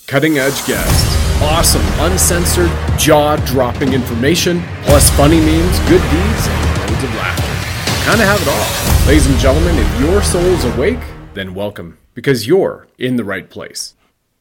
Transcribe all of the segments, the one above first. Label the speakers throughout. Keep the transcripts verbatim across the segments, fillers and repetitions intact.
Speaker 1: cutting edge guests, awesome, uncensored, jaw dropping information, plus funny memes, good deeds, and loads of laughter. Kind of have it all. Ladies and gentlemen, if your soul's awake, then welcome, because you're in the right place.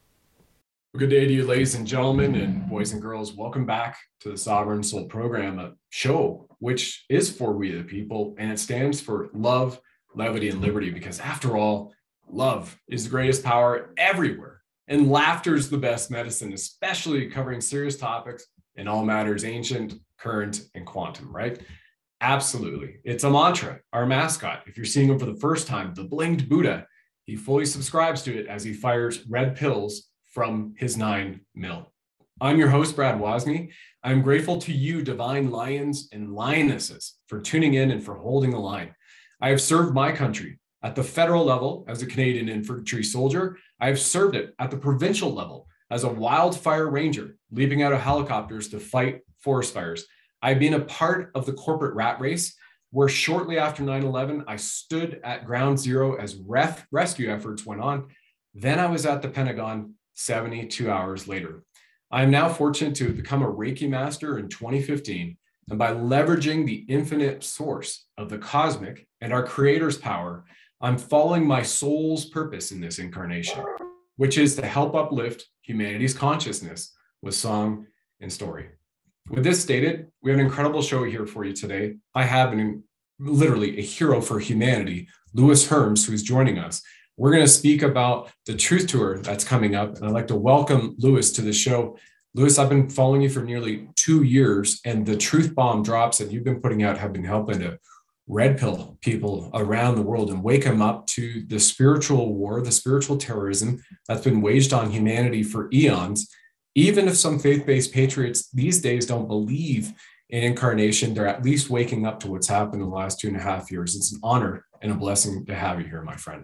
Speaker 1: Good day to you, ladies and gentlemen, and boys and girls. Welcome back to the Sovereign Soul Program, a show which is for we the people, and it stands for love, levity, and liberty, because after all, love is the greatest power everywhere. And laughter is the best medicine, especially covering serious topics in all matters ancient, current, and quantum, right? Absolutely. It's a mantra. Our mascot, if you're seeing him for the first time, the Blinged Buddha, he fully subscribes to it as he fires red pills from his nine mil. I'm your host, Brad Wozny. I'm grateful to you, divine lions and lionesses, for tuning in and for holding the line. I have served my country at the federal level as a Canadian infantry soldier. I have served it at the provincial level as a wildfire ranger, leaping out of helicopters to fight forest fires. I've been a part of the corporate rat race, where shortly after nine eleven, I stood at ground zero as ref- rescue efforts went on. Then I was at the Pentagon seventy-two hours later. I am now fortunate to become a Reiki master in twenty fifteen, and by leveraging the infinite source of the cosmic and our creator's power, I'm following my soul's purpose in this incarnation, which is to help uplift humanity's consciousness with song and story. With this stated, we have an incredible show here for you today. I have an, literally a hero for humanity, Lewis Herms, who is joining us. We're going to speak about the Truth Tour that's coming up, and I'd like to welcome Lewis to the show. Lewis, I've been following you for nearly two years, and the truth bomb drops that you've been putting out have been helping to red pill people around the world and wake them up to the spiritual war, the spiritual terrorism that's been waged on humanity for eons. Even if some faith-based patriots these days don't believe in incarnation, they're at least waking up to what's happened in the last two and a half years. It's an honor and a blessing to have you here, my friend.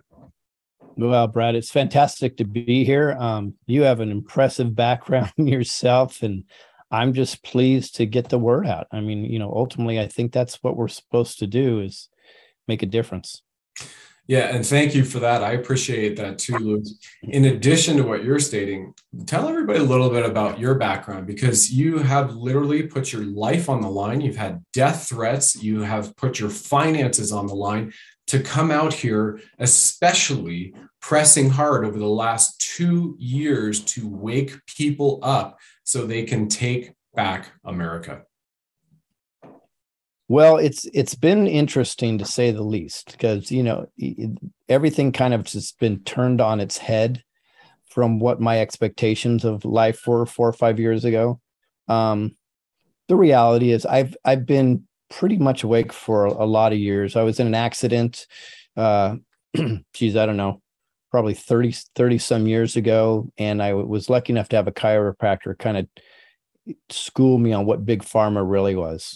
Speaker 2: Well, Brad, it's fantastic to be here. Um, you have an impressive background yourself, and I'm just pleased to get the word out. I mean, you know, ultimately, I think that's what we're supposed to do, is make a difference.
Speaker 1: Yeah, and thank you for that. I appreciate that too, Lewis. In addition to what you're stating, tell everybody a little bit about your background, because you have literally put your life on the line. You've had death threats. You have put your finances on the line to come out here, especially pressing hard over the last two years to wake people up so they can take back America.
Speaker 2: Well, it's it's been interesting, to say the least, because, you know, everything kind of just been turned on its head from what my expectations of life were four or five years ago. Um, the reality is I've I've been pretty much awake for a, a lot of years. I was in an accident, uh, geez, I don't know, probably thirty, thirty some years ago. And I was lucky enough to have a chiropractor kind of school me on what big pharma really was.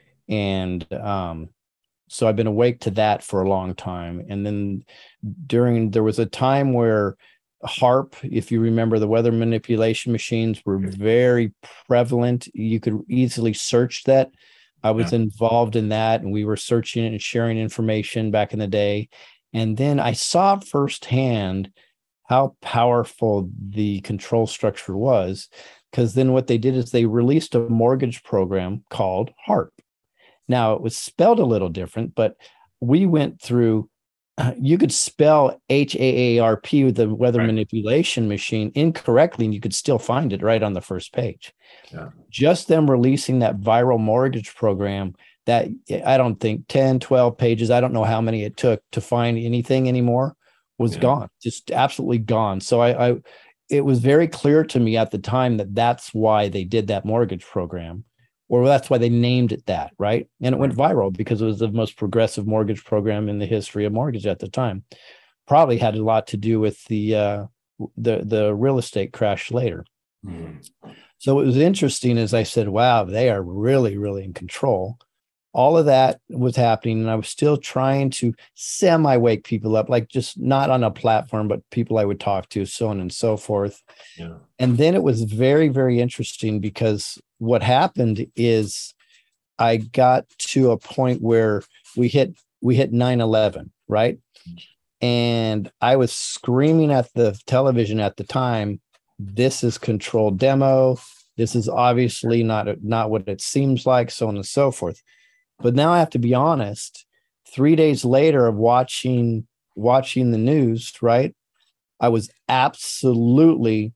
Speaker 2: And um, so I've been awake to that for a long time. And then during, there was a time where HAARP, if you remember, the weather manipulation machines were very prevalent. You could easily search that. I was yeah. involved in that, and we were searching and sharing information back in the day. And then I saw firsthand how powerful the control structure was, because then what they did is they released a mortgage program called HAARP. Now, it was spelled a little different, but we went through, uh, you could spell H A A R P with the weather right. manipulation machine incorrectly, and you could still find it right on the first page. Yeah. Just them releasing that viral mortgage program, that I don't think ten, twelve pages, I don't know how many it took to find anything anymore, was yeah. gone, just absolutely gone. So I, I, it was very clear to me at the time that that's why they did that mortgage program. Or that's why they named it that, right? And it went viral because it was the most progressive mortgage program in the history of mortgage at the time. Probably had a lot to do with the uh, the the real estate crash later. Mm-hmm. So it was interesting, as I said, wow, they are really, really in control. All of that was happening, and I was still trying to semi-wake people up, like just not on a platform, but people I would talk to, so on and so forth. Yeah. And then it was very, very interesting, because what happened is I got to a point where we hit we hit nine eleven, right? And I was screaming at the television at the time, this is controlled demo. This is obviously not, not what it seems like, so on and so forth. But now I have to be honest, three days later of watching, watching the news, right? I was absolutely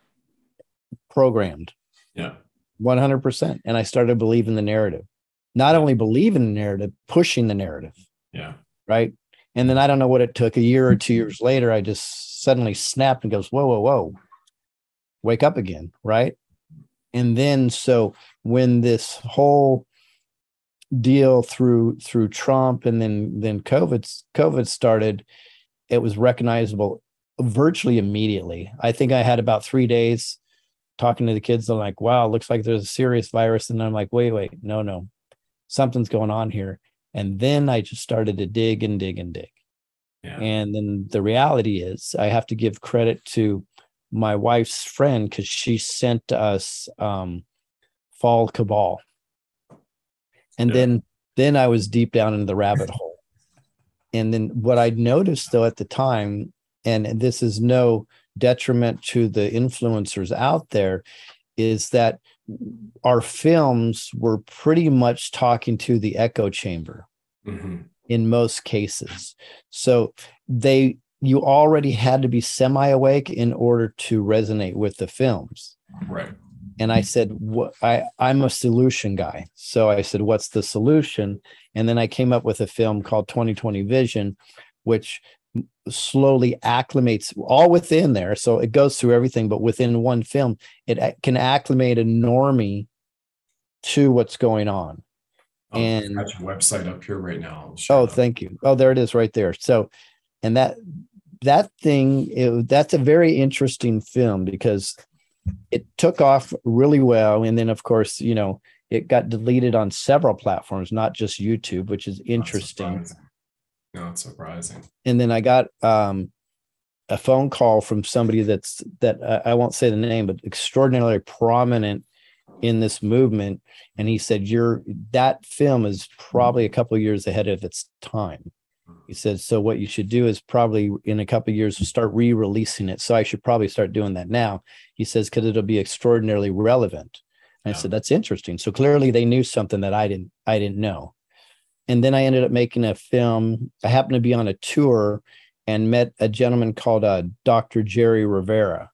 Speaker 2: programmed.
Speaker 3: Yeah.
Speaker 2: one hundred percent. And I started believing the narrative, not only believing the narrative, pushing the narrative.
Speaker 3: Yeah.
Speaker 2: Right. And then I don't know what it took. A year or two years later, I just suddenly snapped and goes, whoa, whoa, whoa, wake up again. Right. And then, so when this whole deal through, through Trump and then, then COVID, COVID started, it was recognizable virtually immediately. I think I had about three days talking to the kids. They're like, wow, looks like there's a serious virus. And I'm like, wait, wait, no, no, something's going on here. And then I just started to dig and dig and dig. Yeah. And then the reality is I have to give credit to my wife's friend, because she sent us um, Fall Cabal. And yeah. then, then I was deep down in the rabbit hole. And then what I noticed though at the time, and this is no detriment to the influencers out there, is that our films were pretty much talking to the echo chamber mm-hmm. in most cases. So they, you already had to be semi-awake in order to resonate with the films.
Speaker 3: Right.
Speaker 2: And I said, what I, I'm a solution guy. So I said, what's the solution? And then I came up with a film called twenty twenty Vision, which slowly acclimates all within there. So it goes through everything, but within one film, it can acclimate a normie to what's going on.
Speaker 3: Oh,
Speaker 2: and
Speaker 3: I've got your website up here right now.
Speaker 2: Oh, that. Thank you. Oh, there it is right there. So, and that, that thing, it, that's a very interesting film because it took off really well. And then of course, you know, it got deleted on several platforms, not just YouTube, which is interesting.
Speaker 3: Not surprising.
Speaker 2: And then I got um, a phone call from somebody that's that uh, I won't say the name, but extraordinarily prominent in this movement. And he said, "You're that film is probably a couple of years ahead of its time." He said, "So what you should do is probably in a couple of years start re-releasing it. So I should probably start doing that now." He says, "Because it'll be extraordinarily relevant." And yeah. I said, "That's interesting." So clearly they knew something that I didn't. I didn't know. And then I ended up making a film. I happened to be on a tour and met a gentleman called uh, Doctor Jerry Rivera.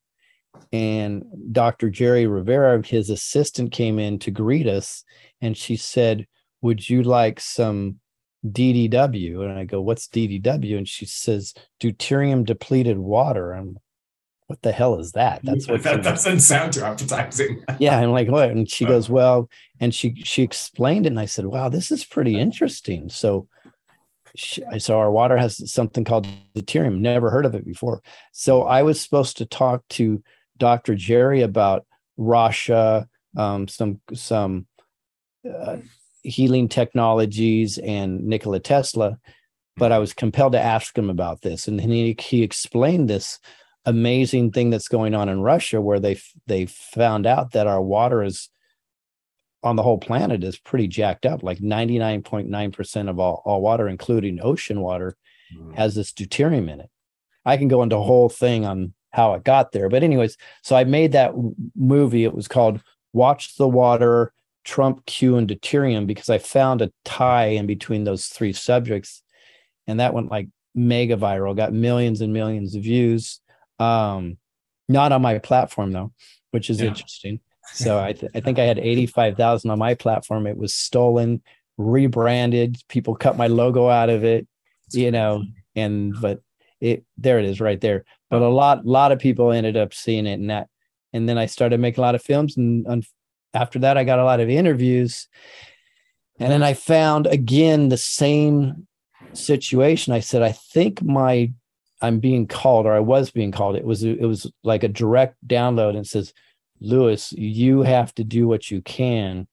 Speaker 2: And Doctor Jerry Rivera, his assistant, came in to greet us. And she said, "Would you like some D D W?" And I go, "What's D D W?" And she says, "Deuterium depleted water." I'm, what the hell is that? That's what
Speaker 3: that doesn't sound too appetizing.
Speaker 2: Yeah, I'm like, what? And she goes, "Well," and she she explained it, and I said, "Wow, this is pretty interesting." So, she, so our water has something called deuterium. Never heard of it before. So I was supposed to talk to Doctor Jerry about Russia, um, some some uh, healing technologies, and Nikola Tesla, but I was compelled to ask him about this, and he he explained this amazing thing that's going on in Russia, where they they found out that our water is on the whole planet is pretty jacked up. Like ninety-nine point nine percent of all, all water, including ocean water, mm. has this deuterium in it. I can go into a whole thing on how it got there. But anyways, so I made that movie. It was called Watch the Water, Trump, Q, and Deuterium, because I found a tie in between those three subjects. And that went like mega viral, got millions and millions of views. Um, not on my platform though, which is yeah. interesting. So I, th- I think I had eighty-five thousand on my platform. It was stolen, rebranded. People cut my logo out of it, That's you know, crazy. and, but it, there it is right there. But a lot, lot of people ended up seeing it, and that, and then I started making a lot of films. And, and after that, I got a lot of interviews, and then I found again, the same situation. I said, I think my, I'm being called, or I was being called. It was, it was like a direct download, and it says, "Lewis, you have to do what you can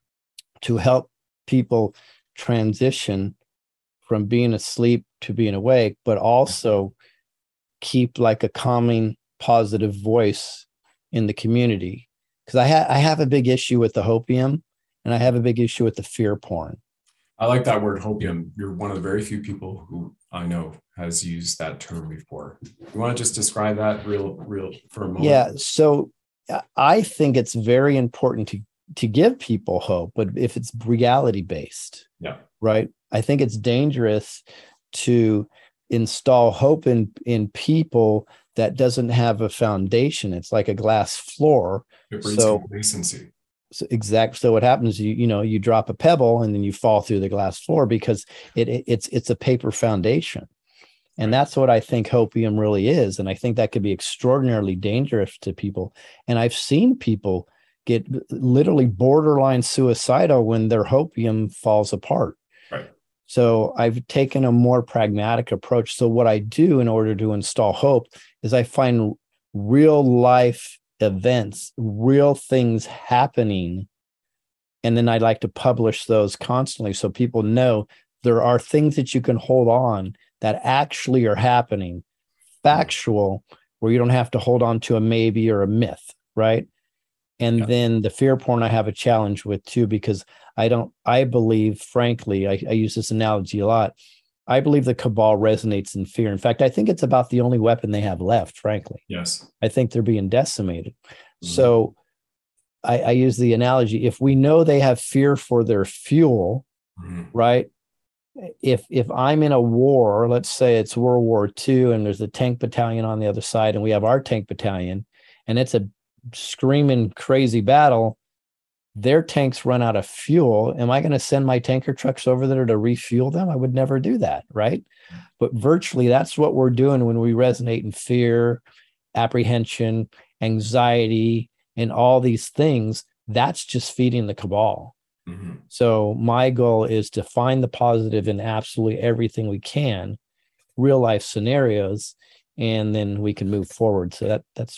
Speaker 2: to help people transition from being asleep to being awake, but also keep like a calming, positive voice in the community." Because I, ha- I have a big issue with the hopium, and I have a big issue with the fear porn.
Speaker 3: I like that word hopium. You're one of the very few people who I know has used that term before. You want to just describe that real, real for a moment?
Speaker 2: Yeah. So uh, I think it's very important to to give people hope, but if it's reality based,
Speaker 3: yeah,
Speaker 2: right? I think it's dangerous to install hope in in people that doesn't have a foundation. It's like a glass floor.
Speaker 3: It breeds
Speaker 2: So,
Speaker 3: complacency.
Speaker 2: so exactly. So what happens? You you know you drop a pebble and then you fall through the glass floor because it, it it's it's a paper foundation. And
Speaker 3: Right.
Speaker 2: that's what I think hopium really is. And I think that could be extraordinarily dangerous to people. And I've seen people get literally borderline suicidal when their hopium falls apart.
Speaker 3: Right.
Speaker 2: So I've taken a more pragmatic approach. So what I do in order to install hope is I find real life events, real things happening. And then I like to publish those constantly so people know there are things that you can hold on that actually are happening, factual, where you don't have to hold on to a maybe or a myth, right? And
Speaker 3: Yeah.
Speaker 2: then the fear porn I have a challenge with too, because I don't, I believe, frankly, I, I use this analogy a lot. I believe the cabal resonates in fear. In fact, I think it's about the only weapon they have left, frankly.
Speaker 3: Yes.
Speaker 2: I think they're being decimated.
Speaker 3: Mm-hmm.
Speaker 2: So I, I use the analogy, if we know they have fear for their fuel,
Speaker 3: mm-hmm.
Speaker 2: right? If if I'm in a war, let's say it's World War Two, and there's a tank battalion on the other side, and we have our tank battalion, and it's a screaming crazy battle, their tanks run out of fuel. Am I going to send my tanker trucks over there to refuel them? I would never do that, right? But virtually that's what we're doing when we resonate in fear, apprehension, anxiety, and all these things. That's just feeding the cabal.
Speaker 3: Mm-hmm.
Speaker 2: So my goal is to find the positive in absolutely everything we can, real life scenarios, and then we can move forward. So that that's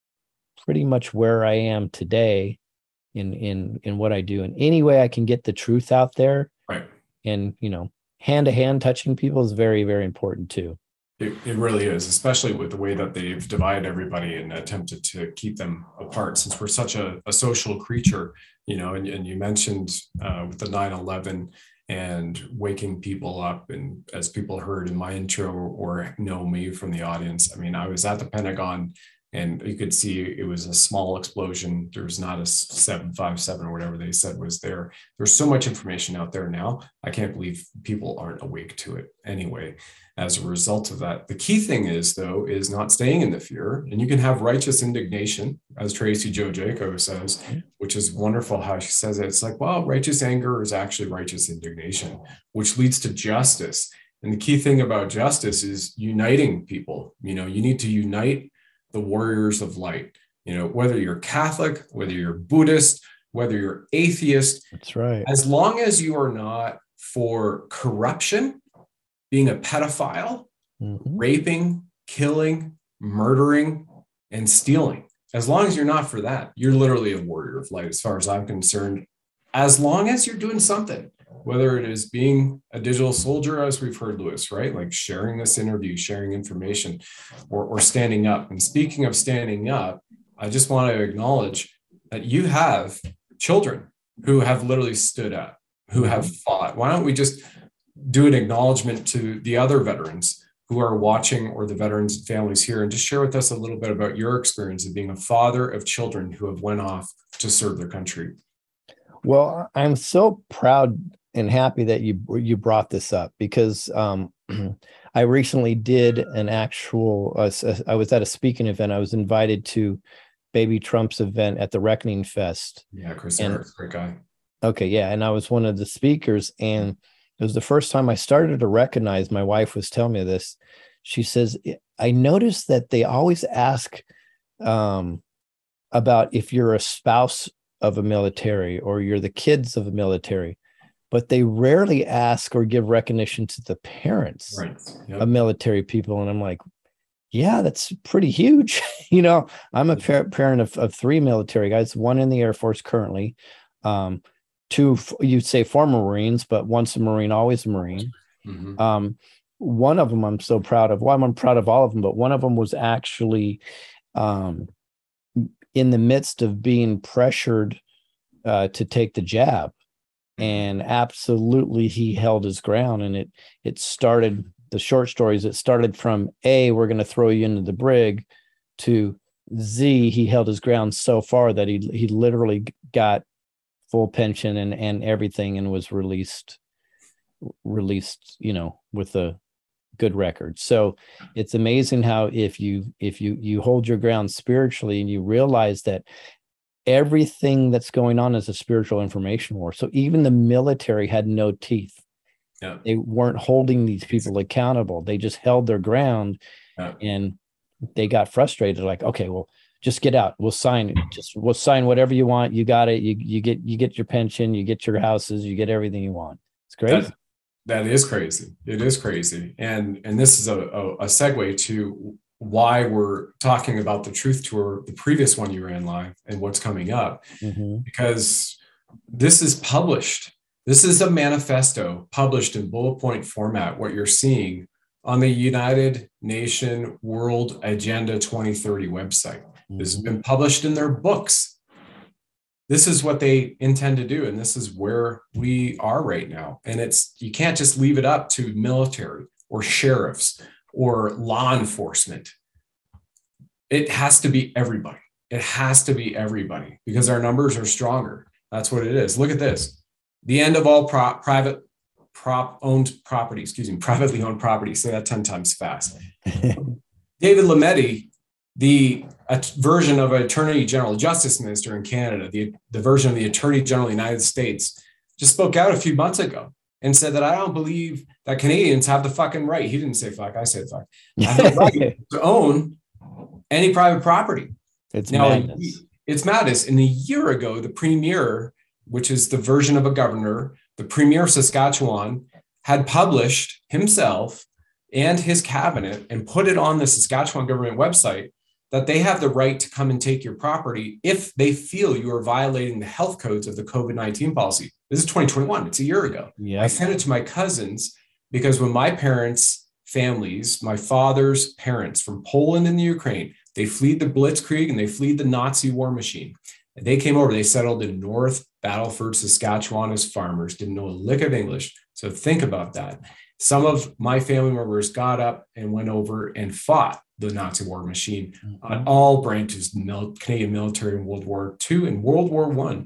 Speaker 2: pretty much where I am today in in in what I do. And any way I can get the truth out there,
Speaker 3: right?
Speaker 2: And you know, hand to hand touching people is very, very important too.
Speaker 3: It, it really is, especially with the way that they've divided everybody and attempted to keep them apart, since we're such a, a social creature, you know, and, and you mentioned uh, with the nine eleven and waking people up. And as people heard in my intro or know me from the audience, I mean, I was at the Pentagon and you could see it was a small explosion. There was not a seven five seven or whatever they said was there. There's so much information out there now. I can't believe people aren't awake to it anyway. As a result of that, the key thing is, though, is not staying in the fear. And you can have righteous indignation, as Tracy Jo Jaco says, which is wonderful how she says it. It's like, well, righteous anger is actually righteous indignation, which leads to justice. And the key thing about justice is uniting people. You know, you need to unite the warriors of light. You know, whether you're Catholic, whether you're Buddhist, whether you're atheist.
Speaker 2: That's right.
Speaker 3: As long as you are not for corruption, being a pedophile, mm-hmm. raping, killing, murdering, and stealing. As long as you're not for that, you're literally a warrior of light, as far as I'm concerned. As long as you're doing something, whether it is being a digital soldier, as we've heard, Lewis, right? Like sharing this interview, sharing information, or, or standing up. And speaking of standing up, I just want to acknowledge that you have children who have literally stood up, who have fought. Why don't we just do an acknowledgement to the other veterans who are watching, or the veterans and families here, and just share with us a little bit about your experience of being a father of children who have went off to serve their country. Well,
Speaker 2: I'm so proud and happy that you you brought this up, because um, I recently did an actual, uh, I was at a speaking event. I was invited to Baby Trump's event at the Reckoning Fest.
Speaker 3: Yeah, Chris
Speaker 2: and,
Speaker 3: Eric's a great guy.
Speaker 2: Okay, yeah, and I was one of the speakers, and it was the first time I started to recognize, my wife was telling me this. She says, I noticed that they always ask um, about if you're a spouse of a military or you're the kids of a military, but they rarely ask or give recognition to the parents
Speaker 3: right. yep.
Speaker 2: of military people. And I'm like, yeah, that's pretty huge. you know, I'm a par- parent of, of three military guys, one in the Air Force currently, um, two, you'd say former Marines, but once a Marine, always a Marine.
Speaker 3: Mm-hmm.
Speaker 2: Um, one of them I'm so proud of. Well, I'm proud of all of them, but one of them was actually um, in the midst of being pressured uh, to take the jab. And absolutely he held his ground. And it it started, the short stories, it started from A, we're going to throw you into the brig, to Z, he held his ground so far that he he literally got full pension and and everything, and was released released you know, with a good record. So it's amazing how if you if you you hold your ground spiritually, and you realize that everything that's going on is a spiritual information war. So even the military had no teeth.
Speaker 3: Yeah.
Speaker 2: They weren't holding these people accountable. They just held their ground. Yeah. And they got frustrated, like, okay, well, just get out. We'll sign. Just we'll sign whatever you want. You got it. You you get you get your pension. You get your houses. You get everything you want. It's crazy.
Speaker 3: That, that is crazy. It is crazy. And and this is a, a, a segue to why we're talking about the Truth Tour, the previous one you ran live, and what's coming up, mm-hmm. because this is published. This is a manifesto published in bullet point format. What you're seeing on the United Nations World Agenda twenty thirty website. Mm-hmm. This has been published in their books. This is what they intend to do. And this is where we are right now. And it's, you can't just leave it up to military or sheriffs or law enforcement. It has to be everybody. It has to be everybody, because our numbers are stronger. That's what it is. Look at this. The end of all pro- private prop owned property, excuse me, privately owned property. Say that ten times fast. David Lametti, the a version of an Attorney General, Justice Minister in Canada, the, the version of the Attorney General of the United States, just spoke out a few months ago and said that I don't believe that Canadians have the fucking right. He didn't say fuck, I said fuck. Have the right to own any private property.
Speaker 2: It's
Speaker 3: now,
Speaker 2: madness.
Speaker 3: It's madness. And a year ago, the Premier, which is the version of a governor, the Premier of Saskatchewan, had published himself and his cabinet and put it on the Saskatchewan government website that they have the right to come and take your property if they feel you are violating the health codes of the COVID nineteen policy. This is twenty twenty-one. It's a year ago.
Speaker 2: Yes.
Speaker 3: I sent it to my cousins because when my parents' families, my father's parents from Poland and the Ukraine, they fled the Blitzkrieg and they fled the Nazi war machine. And they came over, they settled in North Battleford, Saskatchewan as farmers, didn't know a lick of English. So think about that. Some of my family members got up and went over and fought the Nazi war machine mm-hmm. on all branches, the Canadian military in World War Two and World War One.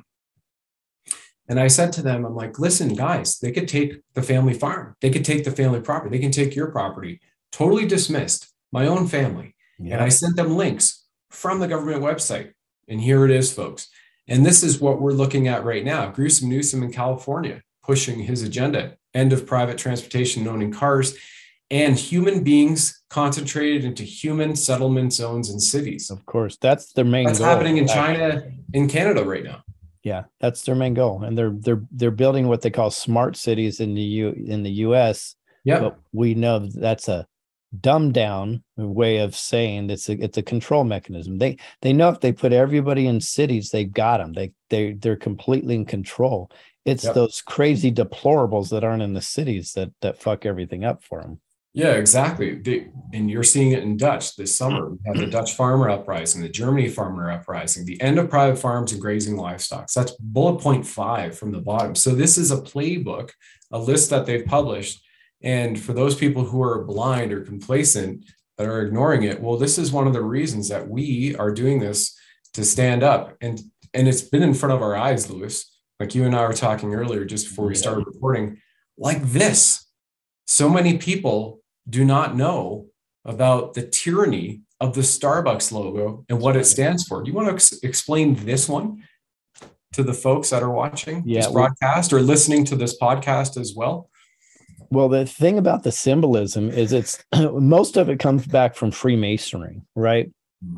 Speaker 3: And I said to them, I'm like, listen, guys, they could take the family farm. They could take the family property. They can take your property. Totally dismissed my own family. Yeah. And I sent them links from the government website. And here it is, folks. And this is what we're looking at right now. Gruesome Newsom in California pushing his agenda, end of private transportation owning cars, and human beings concentrated into human settlement zones and cities.
Speaker 2: Of course, that's their main
Speaker 3: that's
Speaker 2: goal.
Speaker 3: That's happening in China, in Canada right now.
Speaker 2: Yeah, that's their main goal. And they're they're they're building what they call smart cities in the U in the U S.
Speaker 3: Yeah.
Speaker 2: But we know that that's a dumbed down way of saying it's a it's a control mechanism. They they know if they put everybody in cities, they've got them. They they they're completely in control. It's yep. those crazy deplorables that aren't in the cities that that fuck everything up for them.
Speaker 3: Yeah, exactly. They, and you're seeing it in Dutch this summer. We had the Dutch farmer uprising, the Germany farmer uprising, the end of private farms and grazing livestock. So that's bullet point five from the bottom. So this is a playbook, a list that they've published. And for those people who are blind or complacent that are ignoring it, well, this is one of the reasons that we are doing this to stand up. And, and it's been in front of our eyes, Lewis, like you and I were talking earlier, just before we started recording, like this. So many people do not know about the tyranny of the Starbucks logo and what it stands for. Do you want to ex- explain this one to the folks that are watching yeah, this broadcast or listening to this podcast as well?
Speaker 2: Well, the thing about the symbolism is it's most of it comes back from Freemasonry, right?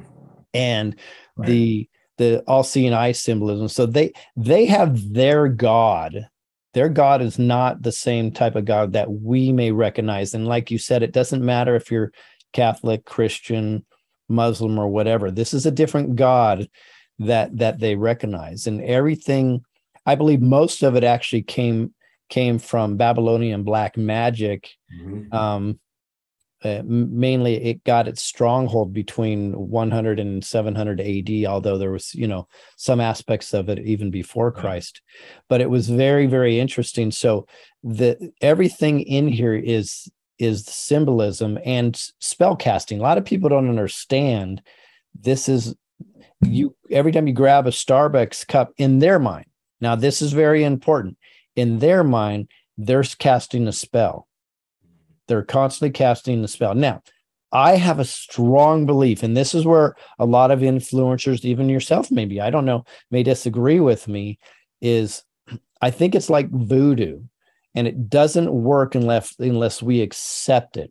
Speaker 2: And right. the the all-seeing eye symbolism. So they they have their God. Their God is not the same type of God that we may recognize. And like you said, it doesn't matter if you're Catholic, Christian, Muslim, or whatever. This is a different God that that they recognize. And everything, I believe most of it actually came came from Babylonian black magic. Mm-hmm. Um, uh, mainly it got its stronghold between one hundred and seven hundred A D, although there was, you know, some aspects of it even before Christ. But it was very, very interesting. So the everything in here is is symbolism and spell casting. A lot of people don't understand this is you every time you grab a Starbucks cup in their mind. Now, this is very important. In their mind, they're casting a spell. They're constantly casting the spell. Now, I have a strong belief, and this is where a lot of influencers, even yourself, maybe, I don't know, may disagree with me, is I think it's like voodoo, and it doesn't work unless unless we accept it.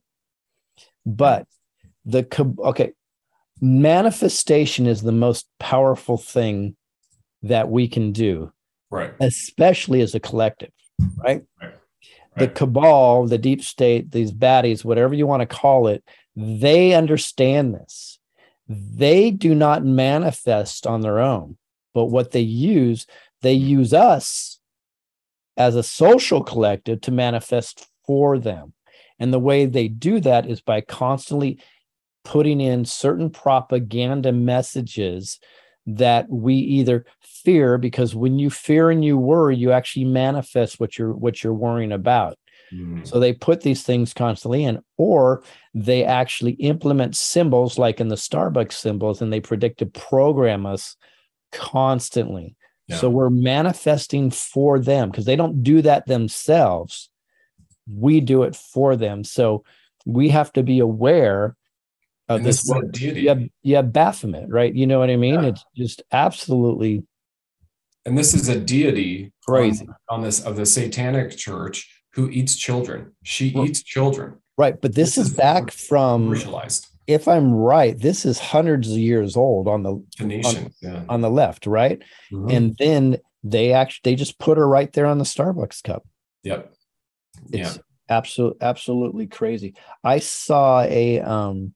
Speaker 2: But the okay, manifestation is the most powerful thing that we can do,
Speaker 3: right?
Speaker 2: Especially as a collective, right?
Speaker 3: Right.
Speaker 2: The cabal, the deep state, these baddies, whatever you want to call it, they understand this. They do not manifest on their own, but what they use, they use us as a social collective to manifest for them. And the way they do that is by constantly putting in certain propaganda messages that we either fear, because when you fear and you worry, you actually manifest what you're what you're worrying about. Mm. So they put these things constantly in, or they actually implement symbols like in the Starbucks symbols, and they predict to program us constantly. Yeah. So we're manifesting for them because they don't do that themselves. We do it for them. So we have to be aware of
Speaker 3: and
Speaker 2: this.
Speaker 3: this is deity.
Speaker 2: You have, you have Baphomet, right? You know what I mean?
Speaker 3: Yeah.
Speaker 2: It's just absolutely.
Speaker 3: And this is a deity
Speaker 2: crazy
Speaker 3: on, on this of the Satanic Church who eats children. She
Speaker 2: well,
Speaker 3: eats children.
Speaker 2: Right. But this, this is, is back from, if I'm right, this is hundreds of years old on the,
Speaker 3: Phoenician,
Speaker 2: on,
Speaker 3: yeah.
Speaker 2: on the left, right? Mm-hmm. And then they actually, they just put her right there on the Starbucks cup.
Speaker 3: Yep.
Speaker 2: It's
Speaker 3: yeah.
Speaker 2: absolutely, absolutely crazy. I saw a, um,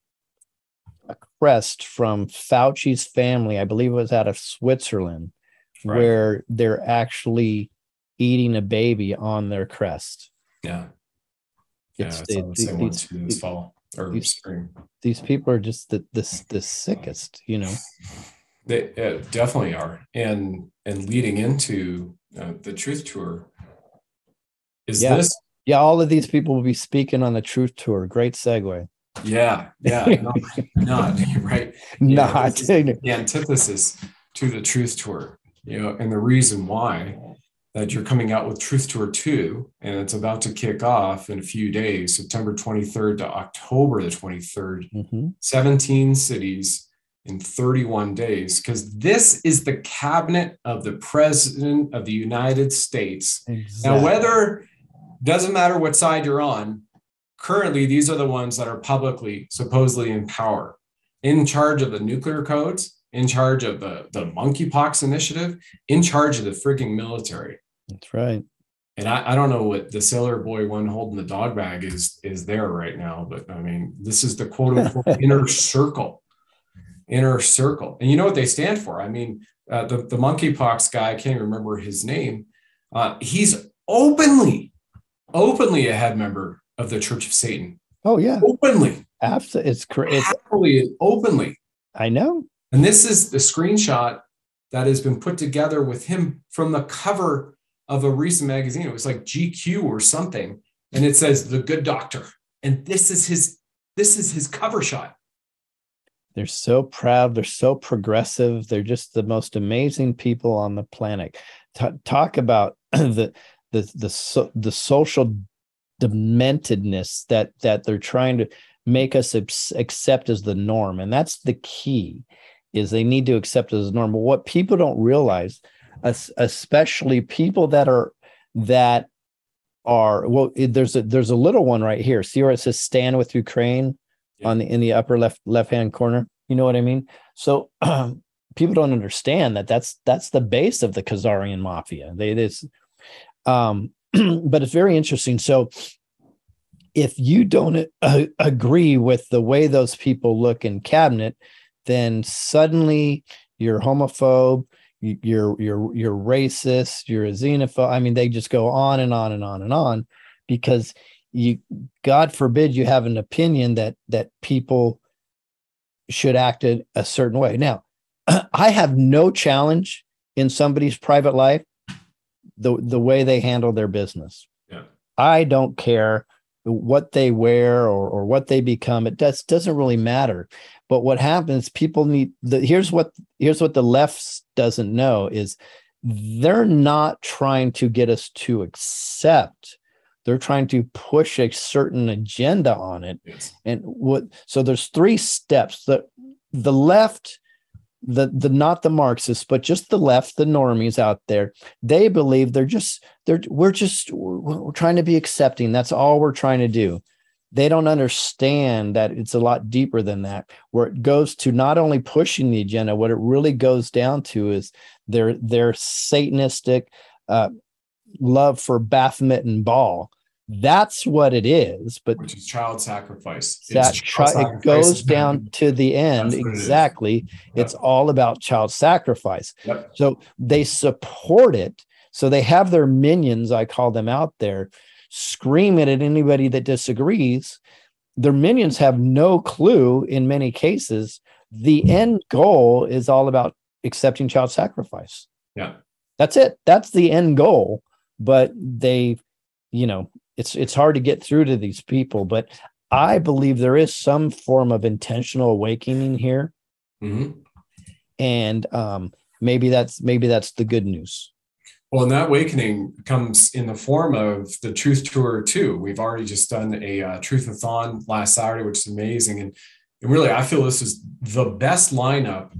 Speaker 2: a crest from Fauci's family. I believe it was out of Switzerland, right, where they're actually eating a baby on their crest.
Speaker 3: Yeah.
Speaker 2: It's
Speaker 3: yeah,
Speaker 2: they,
Speaker 3: the same
Speaker 2: these,
Speaker 3: one this fall or
Speaker 2: these,
Speaker 3: spring.
Speaker 2: These people are just the, the, the sickest, you know.
Speaker 3: They uh, definitely are. And and leading into uh, the Truth Tour is
Speaker 2: yeah.
Speaker 3: this.
Speaker 2: Yeah, all of these people will be speaking on the Truth Tour. Great segue.
Speaker 3: Yeah, yeah, not, not right.
Speaker 2: Not
Speaker 3: the antithesis to the Truth Tour, you know, and the reason why that you're coming out with Truth Tour two, and it's about to kick off in a few days, September twenty-third to October the twenty-third, mm-hmm. seventeen cities in thirty-one days, because this is the cabinet of the President of the United States. Exactly. Now, whether, doesn't matter what side you're on, currently, these are the ones that are publicly, supposedly in power, in charge of the nuclear codes, in charge of the, the monkeypox initiative, in charge of the freaking military.
Speaker 2: That's right.
Speaker 3: And I, I don't know what the sailor boy one holding the dog bag is, is there right now, but I mean, this is the quote unquote inner circle, inner circle. And you know what they stand for? I mean, uh, the, the monkeypox guy, I can't even remember his name. Uh, he's openly, openly a head member of the Church of Satan.
Speaker 2: Oh yeah,
Speaker 3: openly.
Speaker 2: Absolutely, it's crazy.
Speaker 3: Happily, openly.
Speaker 2: I know.
Speaker 3: And this is the screenshot that has been put together with him from the cover of a recent magazine. It was like G Q or something, and it says "The Good Doctor," and this is his. This is his cover shot.
Speaker 2: They're so proud. They're so progressive. They're just the most amazing people on the planet. T- talk about the the the so, the social dementedness that that they're trying to make us accept as the norm, and that's the key. Is they need to accept as normal. What people don't realize, especially people that are that are well, there's a there's a little one right here. See where it says "Stand with Ukraine" yeah. on the in the upper left left hand corner. You know what I mean? So um, people don't understand that that's that's the base of the Khazarian mafia. They this, um, but it's very interesting. So if you don't uh, agree with the way those people look in cabinet, then suddenly you're homophobe, you're you're you're racist, you're a xenophobe. I mean, they just go on and on and on and on, because you, God forbid you have an opinion that, that people should act in a certain way. Now, I have no challenge in somebody's private life, the, the way they handle their business.
Speaker 3: Yeah.
Speaker 2: I don't care what they wear or, or what they become. It does, doesn't really matter. But what happens, people need the, here's what, here's what the left doesn't know is they're not trying to get us to accept. They're trying to push a certain agenda on it.
Speaker 3: Yes.
Speaker 2: And what, so there's three steps. The, the left, the, the, not the Marxists, but just the left, the normies out there, they believe they're just, they're, we're just, we're, we're trying to be accepting. That's all we're trying to do. They don't understand that it's a lot deeper than that, where it goes to not only pushing the agenda, what it really goes down to is their, their Satanistic, uh, love for Baphomet and Baal. That's what it is. But
Speaker 3: which is child sacrifice.
Speaker 2: That
Speaker 3: child
Speaker 2: chi-
Speaker 3: sacrifice.
Speaker 2: It goes down to the end. Exactly. It yep. It's all about child sacrifice.
Speaker 3: Yep.
Speaker 2: So they support it. So they have their minions, I call them, out there screaming at anybody that disagrees. Their minions have no clue in many cases. The end goal is all about accepting child sacrifice.
Speaker 3: Yeah.
Speaker 2: That's it. That's the end goal. But they, you know, it's it's hard to get through to these people. But I believe there is some form of intentional awakening here.
Speaker 3: Mm-hmm.
Speaker 2: And um, maybe that's maybe that's the good news.
Speaker 3: Well, and that awakening comes in the form of the Truth Tour too. We've already just done a uh, Truth-a-thon last Saturday, which is amazing. And, and really, I feel this is the best lineup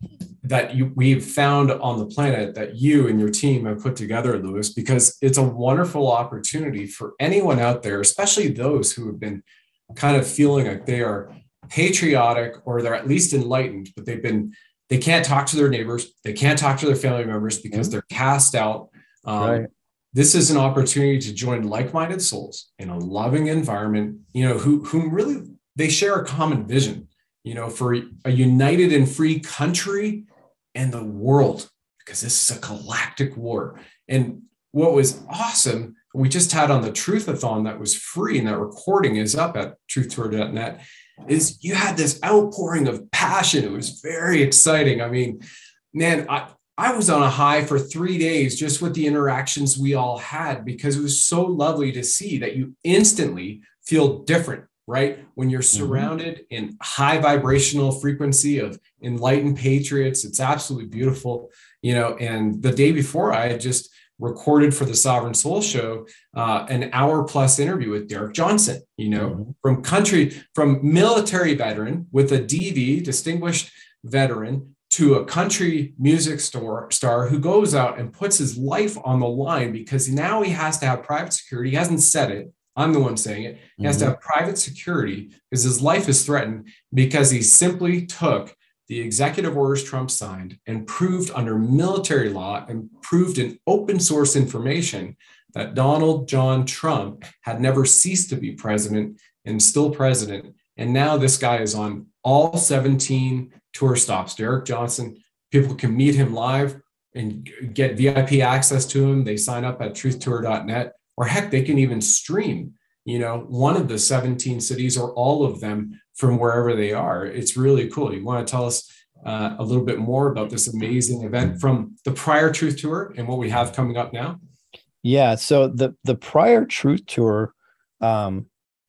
Speaker 3: that you, we've found on the planet that you and your team have put together, Lewis, because it's a wonderful opportunity for anyone out there, especially those who have been kind of feeling like they are patriotic or they're at least enlightened, but they've been They can't talk to their neighbors. They can't talk to their family members because they're cast out. Um,
Speaker 2: Right.
Speaker 3: This is an opportunity to join like-minded souls in a loving environment, you know, who, whom really, they share a common vision, you know, for a united and free country and the world, because this is a galactic war. And what was awesome, we just had on the Truth-a-thon that was free, and that recording is up at truth tour dot net, is you had this outpouring of passion. It was very exciting. I mean, man, I, I was on a high for three days just with the interactions we all had, because it was so lovely to see that you instantly feel different, right? When you're surrounded mm-hmm. in high vibrational frequency of enlightened patriots, it's absolutely beautiful, you know. And the day before, I had just recorded for the Sovereign Soul Show, uh, an hour plus interview with Derek Johnson, you know, mm-hmm. from country, from military veteran with a D V, distinguished veteran, to a country music store, star who goes out and puts his life on the line because now he has to have private security. He hasn't said it. I'm the one saying it. He mm-hmm. has to have private security because his life is threatened because he simply took the executive orders Trump signed and proved under military law and proved in open source information that Donald John Trump had never ceased to be president and still president. And now this guy is on all seventeen tour stops. Derek Johnson, people can meet him live and get V I P access to him. They sign up at truth tour dot net, or heck, they can even stream, you know, one of the seventeen cities or all of them from wherever they are. It's really cool. You want to tell us uh, a little bit more about this amazing event from the prior Truth Tour and what we have coming up now?
Speaker 2: Yeah. So the, the prior Truth Tour um,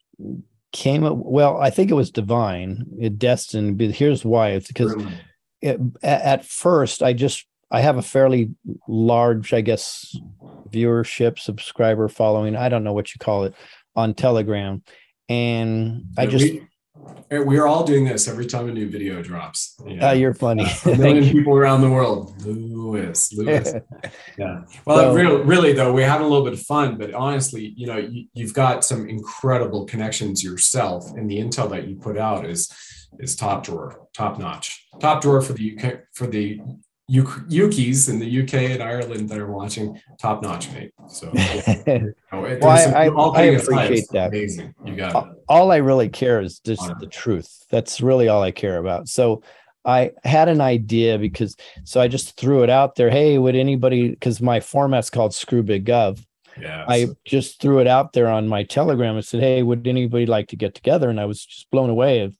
Speaker 2: came up, well, I think it was divine, it destined, but here's why. It's because really? it, at first I just, I have a fairly large, I guess, viewership, subscriber following. I don't know what you call it on Telegram. And I just,
Speaker 3: we, we're all doing this every time a new video drops. You know?
Speaker 2: uh, you're funny.
Speaker 3: Uh, a million people around the world. Lewis, Lewis. Yeah. Well, so, really, really though, we're having a little bit of fun, but honestly, you know, you, you've got some incredible connections yourself, and the intel that you put out is, is top drawer, top notch, top drawer for the U K, for the U- Ukis in the U K and Ireland that are watching, top notch, mate. So, yeah. you know,
Speaker 2: well, I, I, I appreciate that.
Speaker 3: Amazing. You got
Speaker 2: all,
Speaker 3: it.
Speaker 2: all I really care is just Honor. the truth. That's really all I care about. So I had an idea because, so I just threw it out there. Hey, would anybody, because my format's called Screw Big Gov.
Speaker 3: Yeah.
Speaker 2: I
Speaker 3: So,
Speaker 2: just threw it out there on my Telegram and said, hey, would anybody like to get together? And I was just blown away of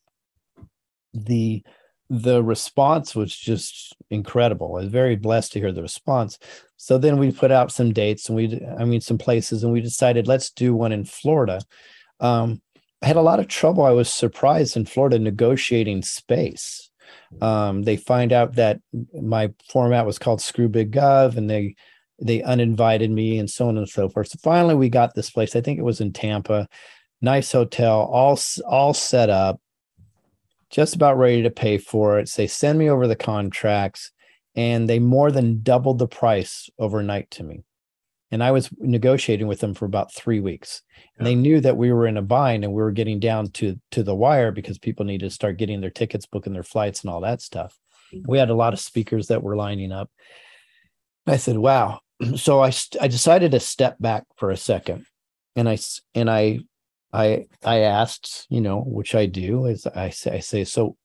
Speaker 2: the the response was just incredible. I was very blessed to hear the response. So then we put out some dates and we, I mean, some places, and we decided let's do one in Florida. Um, I had a lot of trouble. I was surprised in Florida negotiating space. Um, they find out that my format was called Screw Big Gov, and they they uninvited me and so on and so forth. So finally, we got this place. I think it was in Tampa. Nice hotel, all all set up, just about ready to pay for it. So they send me over the contracts, and they more than doubled the price overnight to me. And I was negotiating with them for about three weeks. And they knew that we were in a bind and we were getting down to, to the wire because people needed to start getting their tickets, booking their flights and all that stuff. We had a lot of speakers that were lining up. I said, wow. So I, I decided to step back for a second. And I, and I, I, I asked, you know, which I do, is I say, I say, so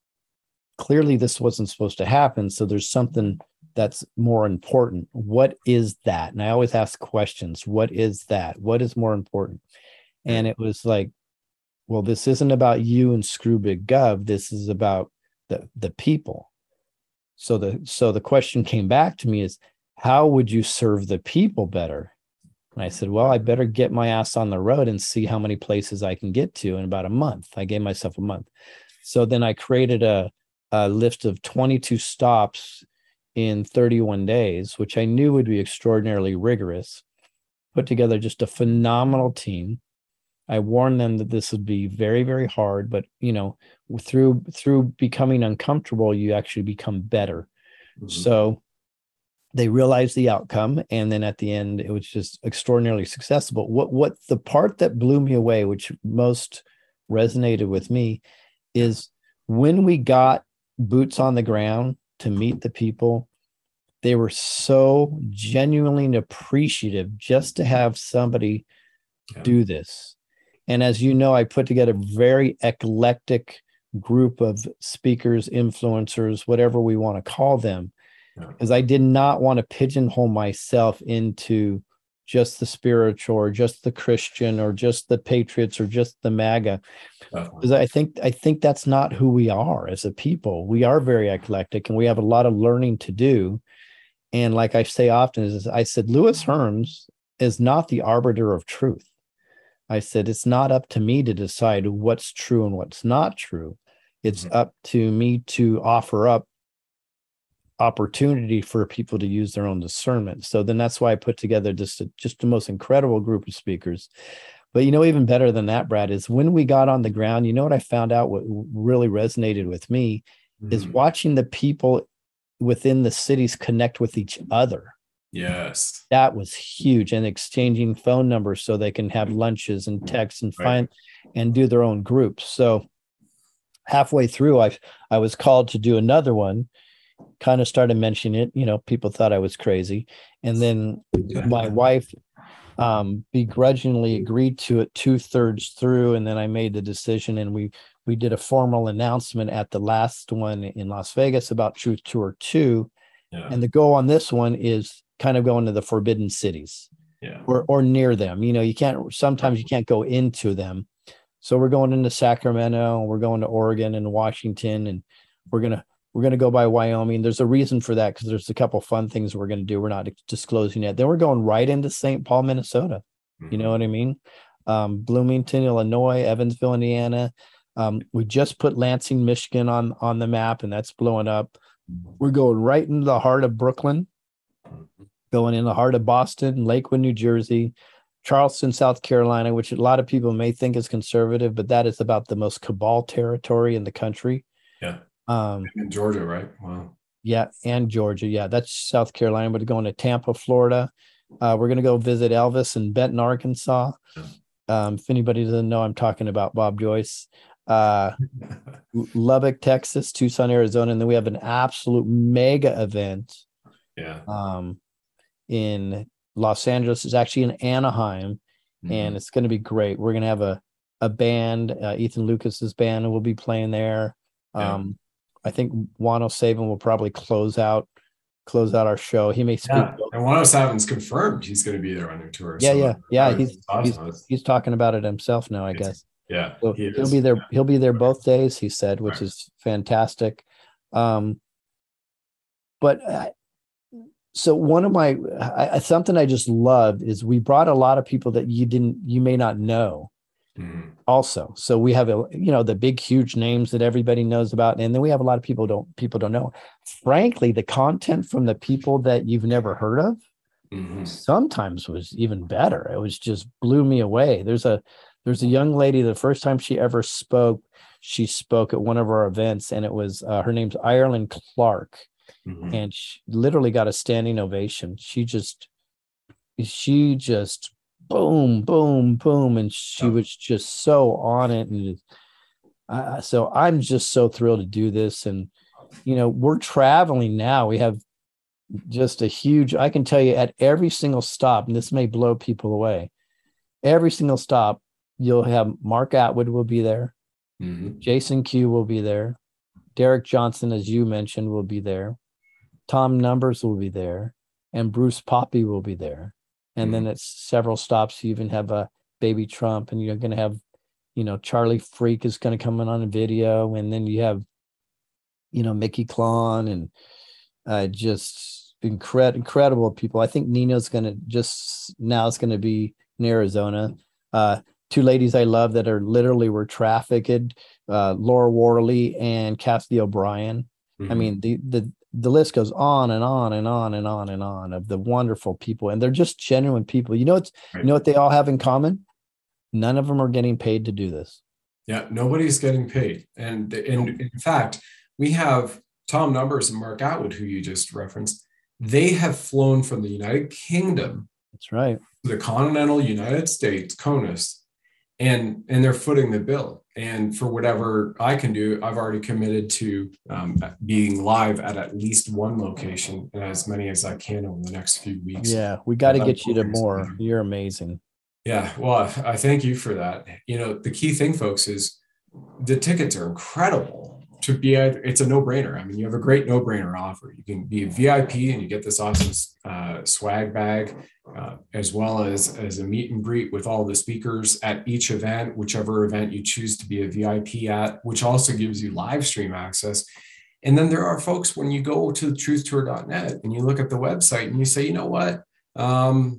Speaker 2: clearly this wasn't supposed to happen. So there's something that's more important. What is that? And I always ask questions. What is that? What is more important? And it was like, well, this isn't about you and Screw Big Gov. This is about the, the people. So the, so the question came back to me is, how would you serve the people better? And I said, well, I better get my ass on the road and see how many places I can get to in about a month. I gave myself a month. So then I created a, a list of twenty-two stops in thirty-one days, which I knew would be extraordinarily rigorous. Put together just a phenomenal team. I warned them that this would be very, very hard, but you know, through through becoming uncomfortable, you actually become better. Mm-hmm. So they realized the outcome, and then at the end, it was just extraordinarily successful. What what the part that blew me away, which most resonated with me, is when we got boots on the ground to meet the people, they were so genuinely appreciative just to have somebody yeah. do this. And as you know, I put together a very eclectic group of speakers, influencers, whatever we want to call them, because yeah. I did not want to pigeonhole myself into just the spiritual or just the Christian or just the patriots or just the MAGA. Because I think I think that's not who we are as a people. We are very eclectic and we have a lot of learning to do. And like I say often, is I said, Lewis Herms is not the arbiter of truth. I said, it's not up to me to decide what's true and what's not true. It's mm-hmm. up to me to offer up opportunity for people to use their own discernment. So then that's why I put together just a, just the most incredible group of speakers. But you know, even better than that, Brad, is when we got on the ground, you know what I found out what really resonated with me mm-hmm. is watching the people within the cities connect with each other.
Speaker 3: Yes.
Speaker 2: That was huge. And exchanging phone numbers so they can have lunches and texts and find right. and do their own groups. So halfway through, I I was called to do another one, kind of started mentioning it. You know, people thought I was crazy. And then yeah. my wife um, begrudgingly agreed to it two thirds through. And then I made the decision, and we we did a formal announcement at the last one in Las Vegas about Truth Tour two. Yeah. And the goal on this one is kind of going to the forbidden cities yeah. or or near them. You know, you can't, sometimes you can't go into them. So we're going into Sacramento, we're going to Oregon and Washington, and we're going to, we're going to go by Wyoming. There's a reason for that, because there's a couple fun things we're going to do. We're not disclosing yet. Then we're going right into Saint Paul, Minnesota. Mm-hmm. You know what I mean? Um, Bloomington, Illinois, Evansville, Indiana. Um, we just put Lansing, Michigan on, on the map, and that's blowing up. We're going right into the heart of Brooklyn, going in the heart of Boston, Lakewood, New Jersey, Charleston, South Carolina, which a lot of people may think is conservative, but that is about the most cabal territory in the country.
Speaker 3: Yeah.
Speaker 2: Um,
Speaker 3: in Georgia, right? Wow.
Speaker 2: Yeah. And Georgia. Yeah. That's South Carolina. We're going to Tampa, Florida. Uh, we're going to go visit Elvis in Benton, Arkansas. Yeah. Um, if anybody doesn't know, I'm talking about Bob Joyce. Uh, Lubbock, Texas, Tucson, Arizona. And then we have an absolute mega event.
Speaker 3: Yeah.
Speaker 2: Um, in Los Angeles. Is actually in Anaheim, mm-hmm. and it's going to be great. We're going to have a, a band, uh, Ethan Lucas's band will be playing there. Yeah. Um, I think Juan O'Savin will probably close out close out our show. He may speak.
Speaker 3: Yeah. And one oh seven's confirmed he's going to be there on their tour.
Speaker 2: Yeah,
Speaker 3: so
Speaker 2: yeah, yeah. He's
Speaker 3: awesome.
Speaker 2: he's, he's talking about it himself now, I guess.
Speaker 3: Yeah,
Speaker 2: so
Speaker 3: he
Speaker 2: he'll be there. He'll be there both days, he said, which
Speaker 3: right.
Speaker 2: is fantastic. Um, but I, so one of my I, something I just loved is we brought a lot of people that you didn't, you may not know. Mm-hmm. Also, so we have a you know the big huge names that everybody knows about, and then we have a lot of people don't people don't know. Frankly, the content from the people that you've never heard of mm-hmm. sometimes was even better. It was just blew me away. There's a there's a young lady, the first time she ever spoke, she spoke at one of our events, and it was uh, her name's Ireland Clark, mm-hmm. and she literally got a standing ovation. She just she just. boom, boom, boom. And she was just so on it. And uh, so I'm just so thrilled to do this. And, you know, we're traveling now. We have just a huge, I can tell you at every single stop, and this may blow people away, every single stop, you'll have Mark Atwood will be there. Mm-hmm. Jason Q will be there. Derek Johnson, as you mentioned, will be there. Tom Numbers will be there. And Bruce Poppy will be there. And then it's several stops. You even have a Baby Trump, and you're going to have, you know, Charlie Freak is going to come in on a video. And then you have, you know, Mickey Klon and uh, just incredible, incredible people. I think Nino's going to just now it's going to be in Arizona. Uh, two ladies I love that are literally were trafficked, uh, Laura Worley and Cassidy O'Brien. Mm-hmm. I mean, the, the, the list goes on and on and on and on and on of the wonderful people. And they're just genuine people. You know, what's, right. you know what they all have in common? None of them are getting paid to do this.
Speaker 3: Yeah, nobody's getting paid. And, and in fact, we have Tom Numbers and Mark Atwood, who you just referenced. They have flown from the United Kingdom.
Speaker 2: That's right.
Speaker 3: To the continental United States, CONUS, and, and they're footing the bill. And for whatever I can do, I've already committed to um, being live at at least one location, and as many as I can over the next few weeks.
Speaker 2: Yeah, we got to get you to more. You're amazing.
Speaker 3: Yeah, well, I thank you for that. You know, the key thing, folks, is the tickets are incredible. To be, a, it's a no-brainer. I mean, you have a great no-brainer offer. You can be a V I P and you get this awesome uh, swag bag, uh, as well as, as a meet and greet with all the speakers at each event, whichever event you choose to be a V I P at, which also gives you live stream access. And then there are folks, when you go to truth tour dot net and you look at the website and you say, you know what, um,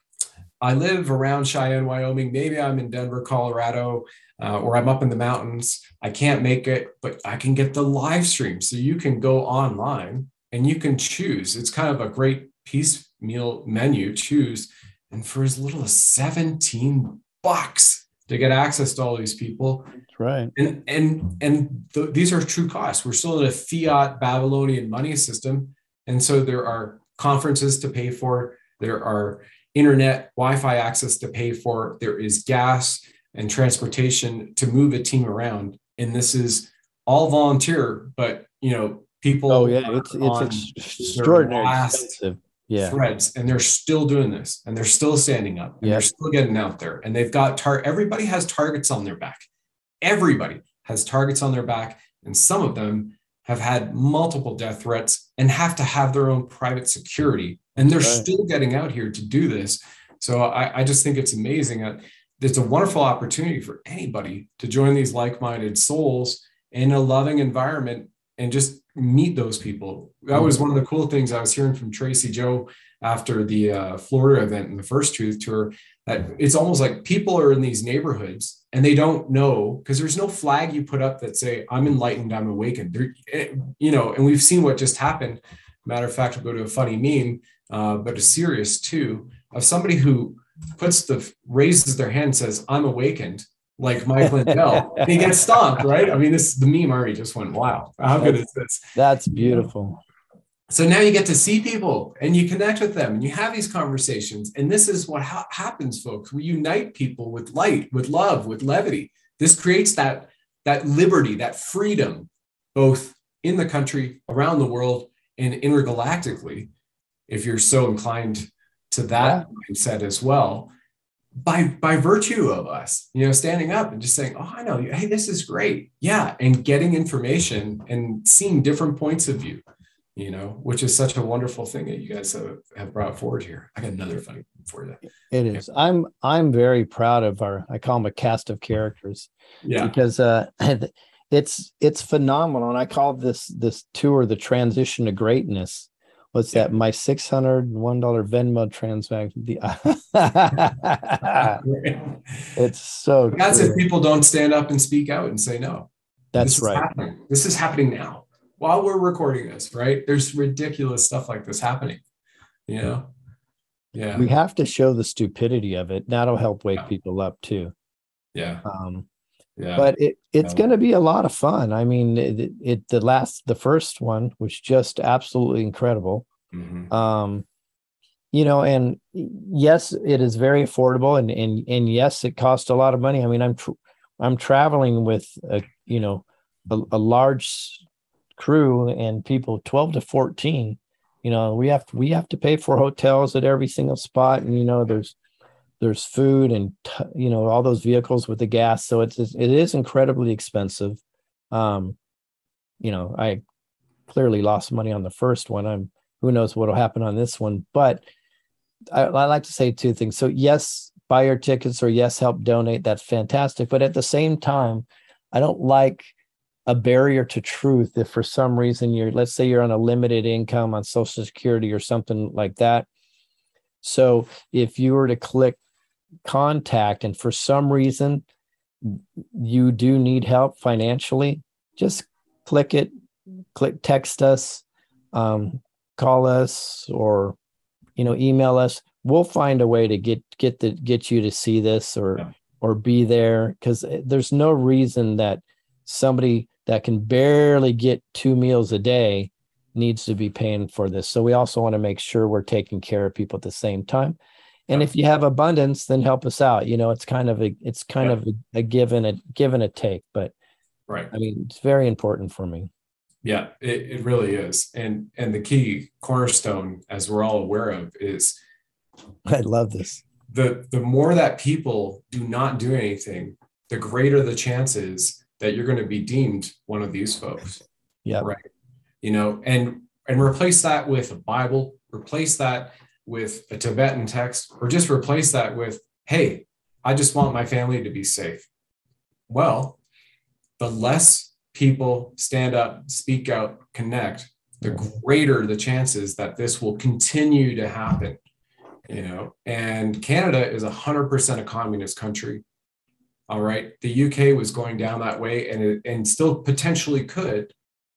Speaker 3: I live around Cheyenne, Wyoming. Maybe I'm in Denver, Colorado, uh, or I'm up in the mountains. I can't make it, but I can get the live stream. So you can go online and you can choose. It's kind of a great piecemeal menu, choose. And for as little as seventeen bucks to get access to all these people.
Speaker 2: That's right.
Speaker 3: And, and, and th- these are true costs. We're still in a fiat Babylonian money system. And so there are conferences to pay for. There are internet, Wi-Fi access to pay for. There is gas and transportation to move a team around. And this is all volunteer, but you know, people.
Speaker 2: Oh yeah, it's it's extraordinary expensive. Yeah,
Speaker 3: threads, and they're still doing this, and they're still standing up, and yep. they're still getting out there, and they've got tar. Everybody has targets on their back. Everybody has targets on their back, and some of them have had multiple death threats and have to have their own private security. And they're right. still getting out here to do this. So I, I just think it's amazing. It's a wonderful opportunity for anybody to join these like-minded souls in a loving environment and just meet those people. That was one of the cool things I was hearing from Tracy Joe after the uh, Florida event in the first Truth Tour, that it's almost like people are in these neighborhoods and they don't know, because there's no flag you put up that say, I'm enlightened, I'm awakened. They're, you know, and we've seen what just happened. Matter of fact, we'll go to a funny meme, uh, but a serious too, of somebody who puts the, raises their hand and says, I'm awakened, like Mike Lindell, and he gets stomped, right? I mean, this, the meme already just went, wow, how good is this?
Speaker 2: That's beautiful.
Speaker 3: So now you get to see people and you connect with them and you have these conversations. And this is what ha- happens, folks. We unite people with light, with love, with levity. This creates that, that liberty, that freedom, both in the country, around the world, and intergalactically, if you're so inclined to that yeah. mindset as well, by, by virtue of us, you know, standing up and just saying, oh, I know, hey, this is great. Yeah. And getting information and seeing different points of view. you know, which is such a wonderful thing that you guys have, have brought forward here. I got another funny thing for you.
Speaker 2: It is. Yeah. I'm I'm very proud of our, I call them a cast of characters.
Speaker 3: Yeah.
Speaker 2: Because uh it's it's phenomenal. And I call this this tour the transition to greatness. What's yeah. that? My six hundred one dollar Venmo transaction. It's so
Speaker 3: that's true. If people don't stand up and speak out and say no.
Speaker 2: That's
Speaker 3: this
Speaker 2: right.
Speaker 3: Is happening. This is happening now while we're recording this, right? There's ridiculous stuff like this happening, you know? Yeah.
Speaker 2: We have to show the stupidity of it. That'll help wake yeah. people up too.
Speaker 3: Yeah.
Speaker 2: Um,
Speaker 3: yeah.
Speaker 2: But it, it's
Speaker 3: yeah.
Speaker 2: going to be a lot of fun. I mean, it, it the last, the first one was just absolutely incredible.
Speaker 3: Mm-hmm.
Speaker 2: Um, you know, and yes, it is very affordable, and and and yes, it costs a lot of money. I mean, I'm tr- I'm traveling with a you know a, a large crew and people twelve to fourteen. You know, we have we have to pay for hotels at every single spot, and you know, there's there's food and t- you know all those vehicles with the gas, so it's it is incredibly expensive. Um, you know, I clearly lost money on the first one. I'm who knows what will happen on this one, but I, I like to say two things. So yes, buy your tickets, or yes, help donate. That's fantastic. But at the same time, I don't like a barrier to truth. If for some reason you're, let's say you're on a limited income on Social Security or something like that. So if you were to click contact and for some reason you do need help financially, just click it, click text us, um, call us, or you know, email us. We'll find a way to get get the get you to see this or yeah. or be there, because there's no reason that somebody that can barely get two meals a day needs to be paying for this. So we also want to make sure we're taking care of people at the same time. And yeah. if you have abundance, then help us out. You know, it's kind of a it's kind yeah. of a, a give and a give and a take. But
Speaker 3: right,
Speaker 2: I mean, it's very important for me.
Speaker 3: Yeah, it, it really is. And and the key cornerstone, as we're all aware of, is
Speaker 2: I love this.
Speaker 3: The the more that people do not do anything, the greater the chances that you're going to be deemed one of these folks.
Speaker 2: Yeah.
Speaker 3: Right. You know, and and replace that with a Bible, replace that with a Tibetan text, or just replace that with, hey, I just want my family to be safe. Well, the less people stand up, speak out, connect, the greater the chances that this will continue to happen, you know. And Canada is a hundred percent a communist country. All right. The U K was going down that way, and it, and still potentially could,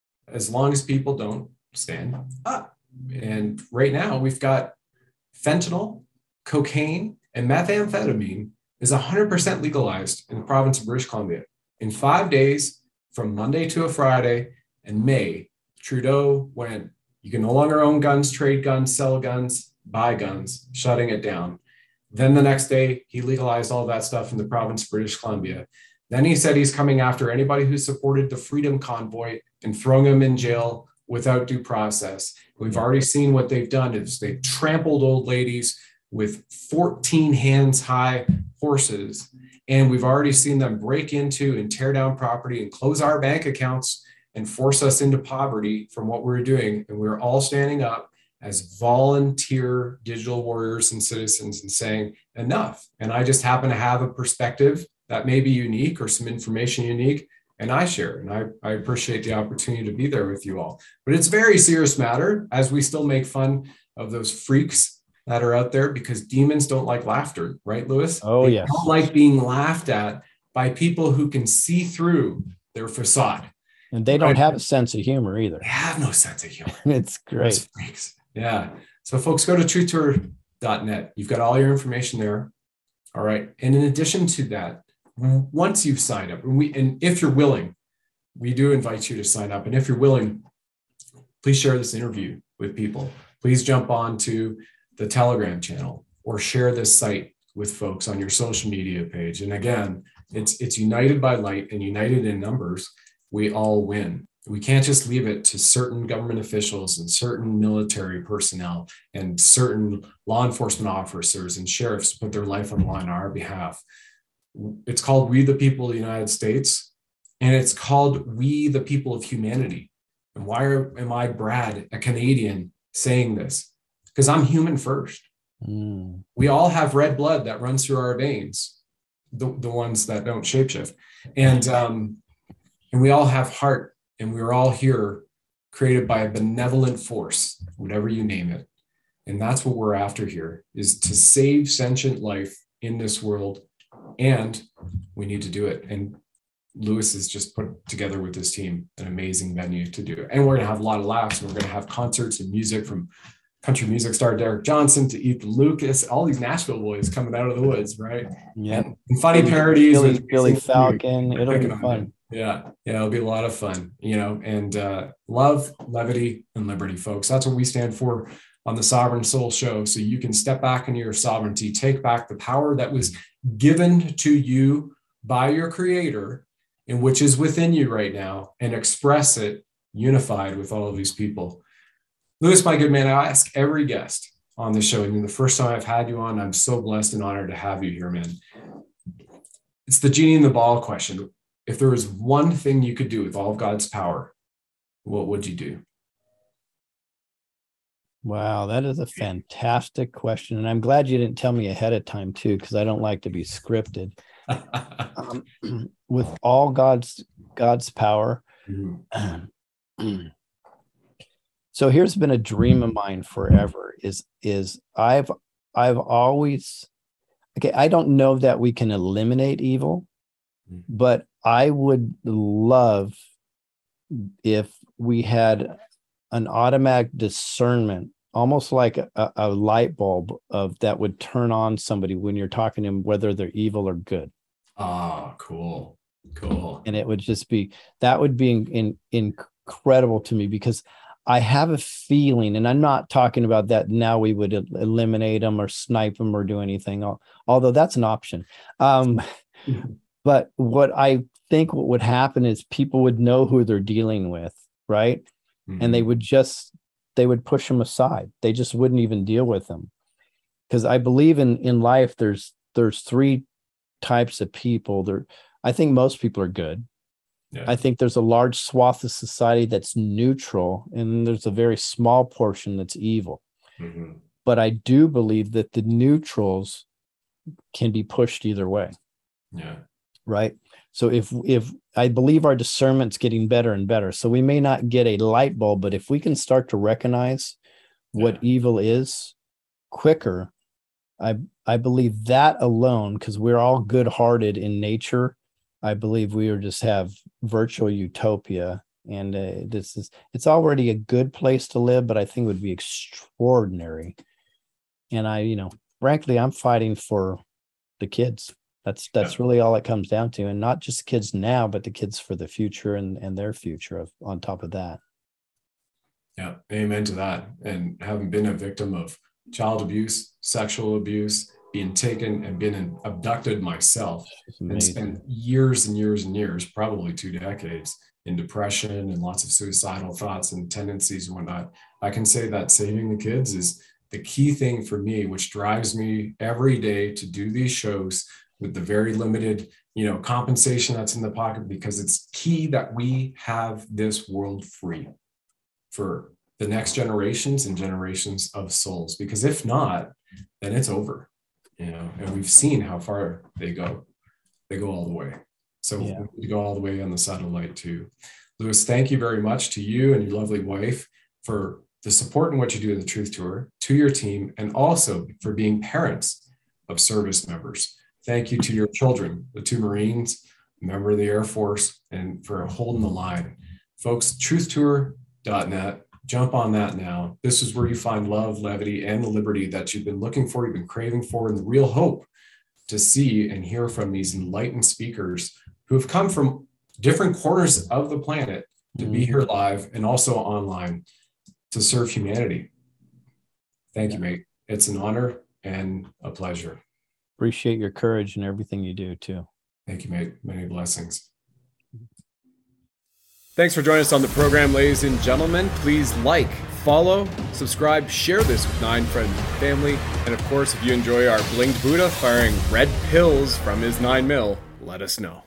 Speaker 3: as long as people don't stand up. And right now we've got fentanyl, cocaine, and methamphetamine is a hundred percent legalized in the province of British Columbia. In five days, from Monday to a Friday in May, Trudeau went, you can no longer own guns, trade guns, sell guns, buy guns, shutting it down. Then the next day, he legalized all that stuff in the province of British Columbia. Then he said he's coming after anybody who supported the Freedom Convoy and throwing them in jail without due process. We've already seen what they've done is they've trampled old ladies with fourteen hands high horses. And we've already seen them break into and tear down property and close our bank accounts and force us into poverty from what we're doing. And we're all standing up as volunteer digital warriors and citizens and saying enough. And I just happen to have a perspective that may be unique or some information unique, and I share. And I, I appreciate the opportunity to be there with you all. But it's a very serious matter, as we still make fun of those freaks that are out there, because demons don't like laughter, right, Lewis?
Speaker 2: Oh,
Speaker 3: they
Speaker 2: yes.
Speaker 3: don't like being laughed at by people who can see through their facade.
Speaker 2: And they don't
Speaker 3: right?
Speaker 2: have a sense of humor either.
Speaker 3: They have no sense of humor.
Speaker 2: It's great.
Speaker 3: Freaks. Yeah. So folks, go to truth tour dot net. You've got all your information there. All right. And in addition to that, once you've signed up, and we and if you're willing, we do invite you to sign up. And if you're willing, please share this interview with people. Please jump on to the Telegram channel or share this site with folks on your social media page. And again, it's it's united by light and united in numbers. We all win. We can't just leave it to certain government officials and certain military personnel and certain law enforcement officers and sheriffs to put their life on the line on our behalf. It's called We the People of the United States, and it's called We the People of Humanity. And why are, am I, Brad, a Canadian, saying this? Because I'm human first. Mm. We all have red blood that runs through our veins, the, the ones that don't shapeshift. And, um, and we all have heart, and we're all here created by a benevolent force, whatever you name it. And that's what we're after here, is to save sentient life in this world. And we need to do it. And Lewis has just put together with his team an amazing venue to do it. And we're going to have a lot of laughs. We're going to have concerts and music from country music star Derek Johnson to Ethan Lucas, all these Nashville boys coming out of the woods, right?
Speaker 2: Yeah.
Speaker 3: And, and funny parodies.
Speaker 2: Billy, Billy Falcon. It'll be fun.
Speaker 3: Yeah. Yeah. It'll be a lot of fun, you know, and uh, love, levity, and liberty, folks. That's what we stand for on the Sovereign Soul Show. So you can step back into your sovereignty, take back the power that was given to you by your creator, and which is within you right now, and express it unified with all of these people. Lewis, my good man, I ask every guest on the show, and the first time I've had you on, I'm so blessed and honored to have you here, man. It's the genie in the ball question. If there was one thing you could do with all of God's power, what would you do?
Speaker 2: Wow, that is a fantastic question. And I'm glad you didn't tell me ahead of time too, because I don't like to be scripted. um, with all God's God's power. Mm-hmm. So here's been a dream of mine forever is, is I've, I've always, okay, I don't know that we can eliminate evil, but I would love if we had an automatic discernment, almost like a, a light bulb of that would turn on somebody when you're talking to them, whether they're evil or good.
Speaker 3: Oh, cool. Cool.
Speaker 2: And it would just be, that would be in, in, incredible to me, because I have a feeling, and I'm not talking about that now we would eliminate them or snipe them or do anything, although that's an option. Um, but what I think what would happen is people would know who they're dealing with, right? Mm-hmm. And they would just, they would push them aside. They just wouldn't even deal with them. Because I believe in, in life, there's, there's three types of people. There, I think most people are good. Yeah. I think there's a large swath of society that's neutral, and there's a very small portion that's evil. Mm-hmm. But I do believe that the neutrals can be pushed either way.
Speaker 3: Yeah.
Speaker 2: Right. So if if I believe our discernment's getting better and better, so we may not get a light bulb, but if we can start to recognize what yeah. evil is quicker, I I believe that alone, because we're all good-hearted in nature, I believe we would just have virtual utopia. And uh, this is, it's already a good place to live, but I think it would be extraordinary. And I, you know, frankly, I'm fighting for the kids. That's, that's yeah. really all it comes down to. And not just kids now, but the kids for the future and, and their future of, on top of that.
Speaker 3: Yeah. Amen to that. And having been a victim of child abuse, sexual abuse, being taken and been abducted myself, and spent years and years and years, probably two decades, in depression and lots of suicidal thoughts and tendencies and whatnot. I can say that saving the kids is the key thing for me, which drives me every day to do these shows with the very limited, you know, compensation that's in the pocket, because it's key that we have this world free for the next generations and generations of souls. Because if not, then it's over. You know, and we've seen how far they go. They go all the way. So yeah. we need to go all the way on the satellite too. Lewis, thank you very much to you and your lovely wife for the support in what you do in the Truth Tour, to your team, and also for being parents of service members. Thank you to your children, the two Marines, a member of the Air Force, and for holding the line. Folks, truth tour dot net. Jump on that now. This is where you find love, levity, and the liberty that you've been looking for, you've been craving for, and the real hope to see and hear from these enlightened speakers who have come from different corners of the planet to be here live and also online to serve humanity. Thank you, mate. It's an honor and a pleasure.
Speaker 2: Appreciate your courage and everything you do too.
Speaker 3: Thank you, mate. Many blessings.
Speaker 1: Thanks for joining us on the program, ladies and gentlemen. Please like, follow, subscribe, share this with nine friends and family. And of course, if you enjoy our blinged Buddha firing red pills from his nine mil, let us know.